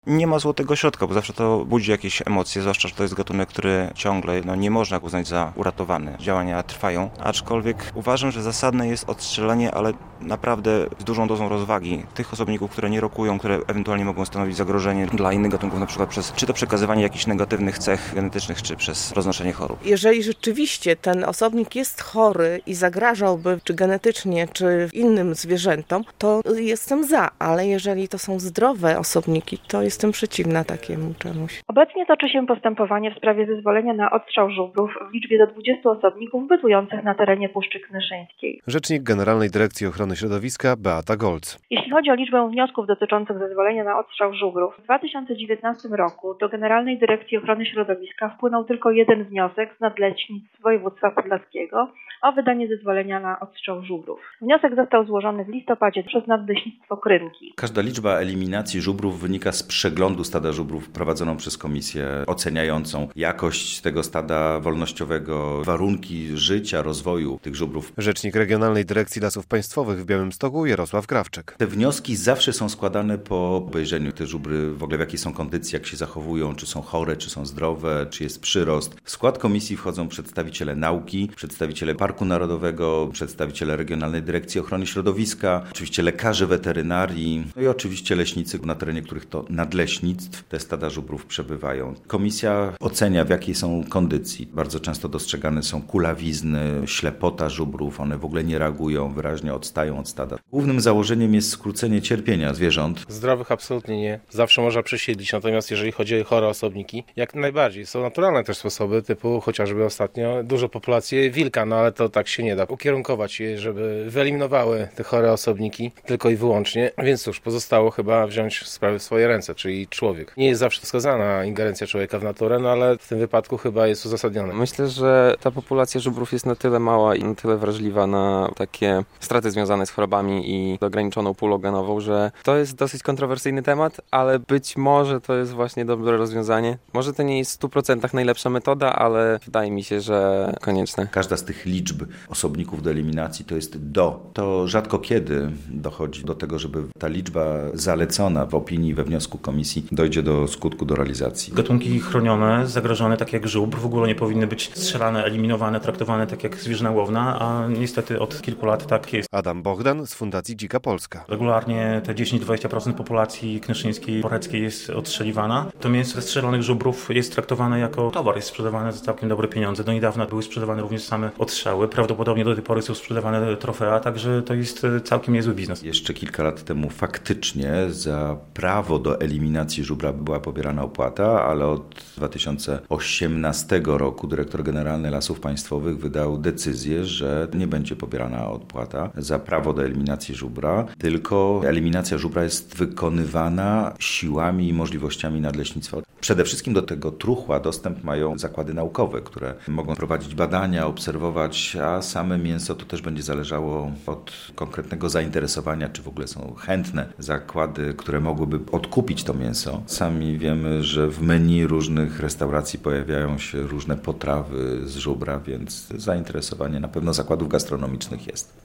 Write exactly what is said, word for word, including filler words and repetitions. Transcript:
Nie ma złotego środka, bo zawsze to budzi jakieś emocje, zwłaszcza, że to jest gatunek, który ciągle no, nie można uznać za uratowany. Działania trwają, aczkolwiek uważam, że zasadne jest odstrzelenie, ale naprawdę z dużą dozą rozwagi tych osobników, które nie rokują, które ewentualnie mogą stanowić zagrożenie dla innych gatunków, na przykład przez czy to przekazywanie jakichś negatywnych cech genetycznych, czy przez roznoszenie chorób. Jeżeli rzeczywiście ten osobnik jest chory i zagrażałby czy genetycznie, czy innym zwierzętom, to jestem za, ale jeżeli to są zdrowe osobniki, to jestem przeciwna takiemu czemuś. Obecnie toczy się postępowanie w sprawie zezwolenia na odstrzał żubrów w liczbie do dwudziestu osobników bytujących na terenie Puszczy Knyszyńskiej. Rzecznik Generalnej Dyrekcji Ochrony Środowiska Beata Golc. Jeśli chodzi o liczbę wniosków dotyczących zezwolenia na odstrzał żubrów, w dwa tysiące dziewiętnastym roku do Generalnej Dyrekcji Ochrony Środowiska wpłynął tylko jeden wniosek z Nadleśnictw Województwa Podlaskiego o wydanie zezwolenia na odstrzał żubrów. Wniosek został złożony w listopadzie przez Nadleśnictwo Krymki. Każda liczba eliminacji żubrów wynika z przeglądu stada żubrów prowadzoną przez komisję oceniającą jakość tego stada wolnościowego, warunki życia, rozwoju tych żubrów. Rzecznik Regionalnej Dyrekcji Lasów Państwowych w Białymstoku Jarosław Krawczyk. Te wnioski zawsze są składane po obejrzeniu te żubry, w ogóle w jakiej są kondycji, jak się zachowują, czy są chore, czy są zdrowe, czy jest przyrost. W skład komisji wchodzą przedstawiciele nauki, przedstawiciele Parku Narodowego, przedstawiciele Regionalnej Dyrekcji Ochrony Środowiska, oczywiście lekarze weterynarii, no i oczywiście leśnicy, na terenie których to nadleśnictw te stada żubrów przebywają. Komisja ocenia, w jakiej są kondycji. Bardzo często dostrzegane są kulawizny, ślepota żubrów, one w ogóle nie reagują, wyraźnie odstają od stada. Głównym założeniem jest skrócenie cierpienia zwierząt. Zdrowych absolutnie nie. Zawsze można przesiedlić, natomiast jeżeli chodzi o chore osobniki, jak najbardziej. Są naturalne też sposoby, typu chociażby ostatnio dużo populacji wilka, no ale to tak się nie da ukierunkować je, żeby wyeliminowały te chore osobniki tylko i wyłącznie. Więc cóż, pozostało chyba wziąć sprawy w swoje ręce, czyli człowiek. Nie jest zawsze wskazana ingerencja człowieka w naturę, no ale w tym wypadku chyba jest uzasadnione. Myślę, że ta populacja żubrów jest na tyle mała i na tyle wrażliwa na takie straty związane z chorobami i ograniczoną pulą genową, że to jest dosyć kontrowersyjny temat, ale być może to jest właśnie dobre rozwiązanie. Może to nie jest w stu procentach najlepsza metoda, ale wydaje mi się, że konieczne. Każda z tych liczb osobników do eliminacji to jest do. To rzadko kiedy dochodzi do tego, żeby ta liczba zalecona w opinii, we wniosku komisji dojdzie do skutku, do realizacji. Gatunki chronione, zagrożone, tak jak żubr, w ogóle nie powinny być strzelane, eliminowane, traktowane tak jak zwierzę łowna, a niestety od kilku lat tak jest. Adam Bohdan z Fundacji Dzika Polska. Regularnie te dziesięć do dwudziestu procent populacji knyszyńskiej, poreckiej jest odstrzeliwana. To mięso ze strzelonych żubrów jest traktowane jako towar, jest sprzedawane za całkiem dobre pieniądze. Do niedawna były sprzedawane również same odstrzały. Prawdopodobnie do tej pory są sprzedawane trofea, także to jest całkiem niezły biznes. Jeszcze kilka lat temu faktycznie za prawo do eliminacji żubra była pobierana opłata, ale od dwa tysiące osiemnastego roku dyrektor generalny Lasów Państwowych wydał decyzję, że nie będzie pobierana opłata za prawo do eliminacji żubra, tylko eliminacja żubra jest wykonywana siłami i możliwościami nadleśnictwa. Przede wszystkim do tego truchła dostęp mają zakłady naukowe, które mogą prowadzić badania, obserwować, a same mięso to też będzie zależało od konkretnego zainteresowania, czy w ogóle są chętne zakłady, które mogłyby odkupić to mięso. Sami wiemy, że w menu różnych restauracji pojawiają się różne potrawy z żubra, więc zainteresowanie na pewno zakładów gastronomicznych jest.